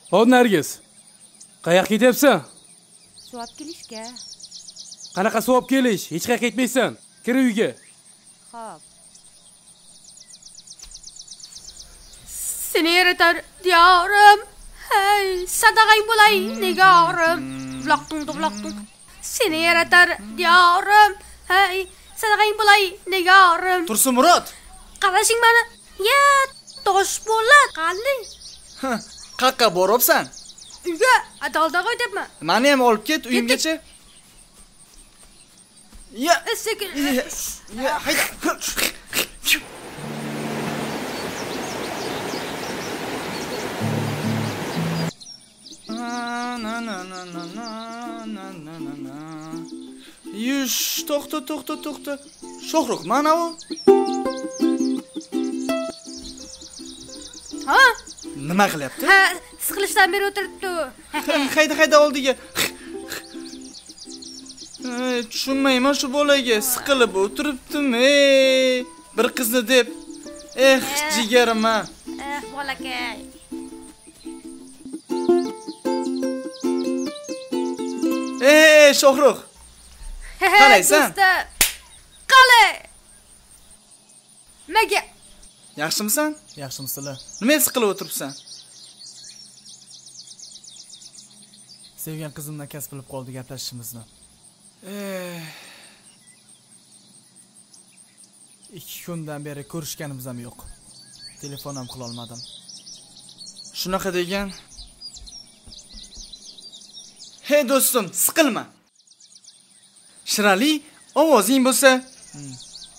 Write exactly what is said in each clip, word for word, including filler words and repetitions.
Hop Nargiz. Qayoqqa ketyapsan? Suv olib kelishga. Qanaqa suv olib kelish? Hech qayerga ketmaysan. Kir uyga. Xo'p. Seni yaratar diyorim. Hey, sadaqang bo'lay nigorim. Buloqtung buloqtung. Seni yaratar diyorim. Hey, sadaqang bo'lay nigorim. Tursun Murod. Qarashing meni. Ya, tosh bo'lar. Qanday? Qaqqa boribsan? Uyga adalda qo'ydimmi? Meni ham olib ket uyimgacha. Ya, sekin. Ya, hayda. Na na na na na na na na na. Yush, to'xta, to'xta, to'xta. Shohrux, mana u. Ha? Nima qilyapti? Ha, siqilishdan beri o'tiribdi. Hayda, hayda oldiga. Ey, tushunmayman shu bolaga, siqilib o'tiribdimi? Bir qizni deb. Eh, jigarim ha. Eh, bolakay. Ey, Shohrux. Qalaysan? Qalay. Nega? Yaxshimisan? Yaxshimisizlar? Nima siqilib o'tiribsan? Sevgan qizimdan kasb qilib qoldi gaplashishimizni. Eh. ikki kundan beri ko'rishganimiz ham yo'q. Telefon ham qila olmadim. Shunaqa degan. Hey do'stim, siqilma. Shirali, ovozing bo'lsa, hmm.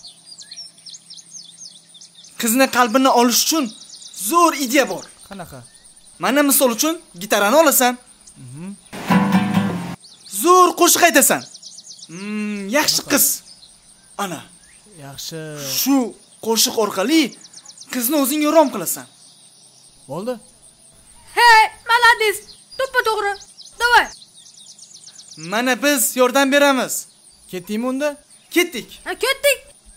qizni qalbini olish uchun zo'r ideya bor. Qanaqa? Mana misol uchun gitarani olasan. Mhm. Zo'r qo'shiq aytasan. Hmm, yaxshi qiz. Ana. Yaxshi. Shu qo'shiq orqali qizni o'zing rom qilasan. Bo'ldi? Hey, malades. To'ppa-to'g'ri. Davay. Mana biz yordam beramiz. Ketdingmi unda? Ketdik. Ha, ketdik.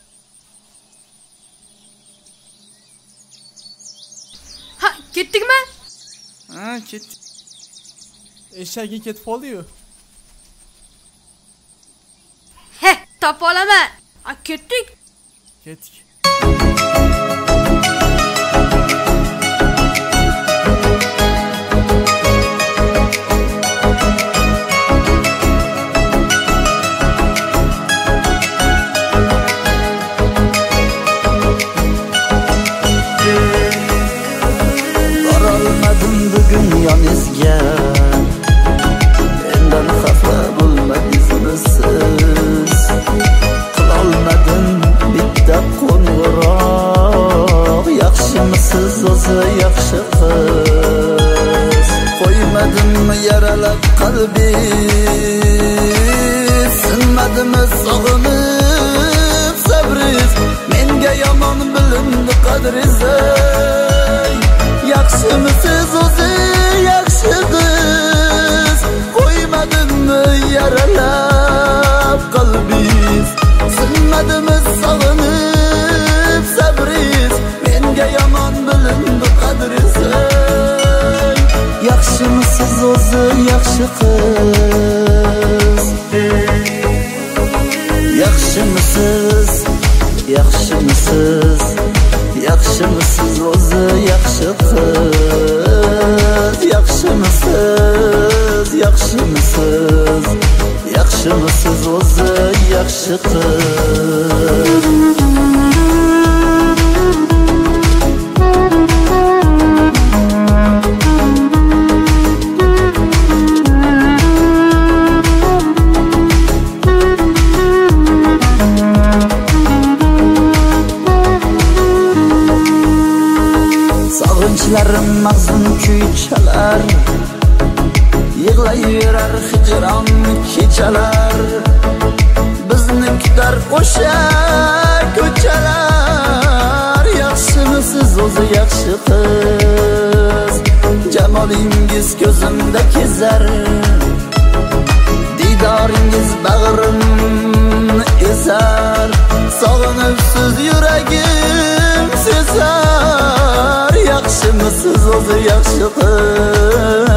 Ha, ketdikmi? Ha, ketdik. Eshagi ketib qoldi-yu. He, topa olaman. Ha, ketdik. Ketdik. Yonizga mendan xafa bo'lma izmisiz qilolmadim bitta qo'ng'iroq yaxshimisiz o'zi yaxshi qiz qo'ymadimmi yaralab qalbi sinmadimmi sog'inib sabriz menga yomon bilindi qadriz yaxshimisiz o'zi yaxshi qiz qo'ymadimmi yaralab qalbingiz sinmadimmi sog'inib sabriz menga yomon bilindi qadriz yaxshimisiz o'zi yaxshi qiz yaxshimisiz yaxshimisiz yaxshimisiz o'zi yaxshi qiz yaxshimisiz yaxshimisiz yaxshimisiz o'zi yaxshi qiz Sog'inchlarim mahzun kuy chalar yig'layverar hijron kechalar bizni kutar o'sha ko'chalar yaxshimisiz o'zi yaxshi qiz jamolingiz ko'zimda kezar didoringiz bag'rimni ezar sog'inibsiz yuragim sezar yaxshimisiz o'zi yaxshi qiz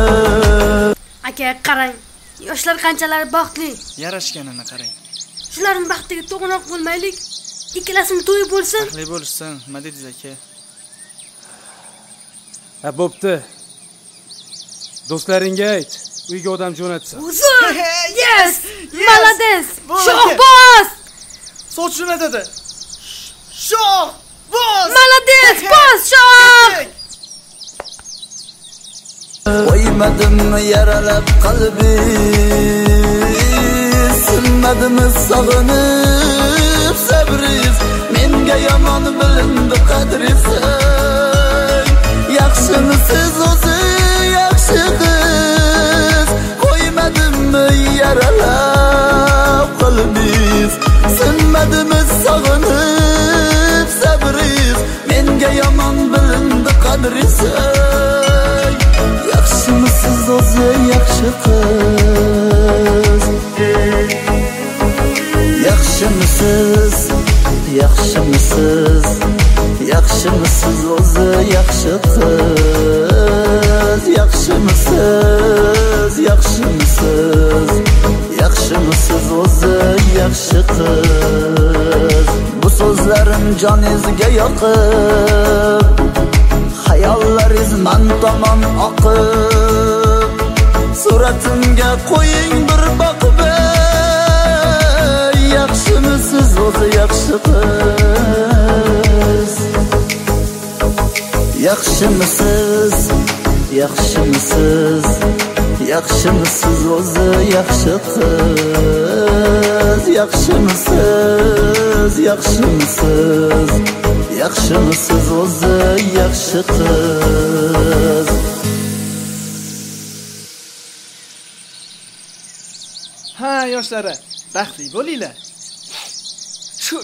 aka, qarang. Yoshlar qanchalar baxtli. Yarashganini qarang. Shularning baxtiga to'g'anoq bo'lmaylik. Ikkalasini to'yi bo'lsin. Baxtli bo'lsin, nima dedingiz aka? Ha, bo'pti. Do'stlaringga ayt, uyga odam jo'natsin. Uzr! Yes! Malades! Bo'ldi. Shohboz! Soch jo'natadi. Shoh! Boz! Malades! Boz shoh! Qo'ymadim yaralab qalbi, sinmadim sog'inib sabriz, menga yomon bilindi qadrisi. Yaxshimisiz o'zi yaxshi qiz, qo'ymadim yaralab qalbiz, sinmadim sog'inib sabriz, menga yomon bilindi qadrisi. Yaxshimisiz o'zi yaxshi qiz, yaxshimisiz, yaxshimisiz, yaxshimisiz o'zi yaxshi qiz, yaxshimisiz, yaxshimisiz, yaxshimisiz o'zi yaxshi qiz. Bu so'zlarim joningizga yoqib, hayollaringiz man tomon oqib, suratimga qo'ying bir boqib. Yaxshimisiz o'zi yaxshi qiz, yaxshimisiz, yaxshimisiz, yaxshimisiz o'zi yaxshi qiz, yaxshimisiz, yaxshimisiz, yaxshimisiz o'zi yaxshi qiz. Ha, yoshlari, baxtli bo'linglar. Shu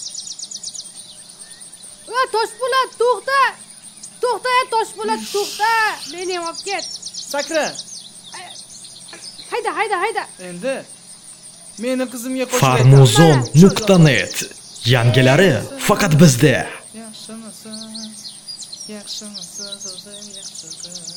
Va Toshpo'lat, to'xta. To'xta, Toshpo'lat, to'xta. Meni ham olib ket. sakra. Hayda, hayda, hayda. Endi meni qizimga qo'shib farmuzon nuqta net yangilari faqat bizda. Yaxshimisiz? Yaxshimisiz o'zi yaxshi qiz.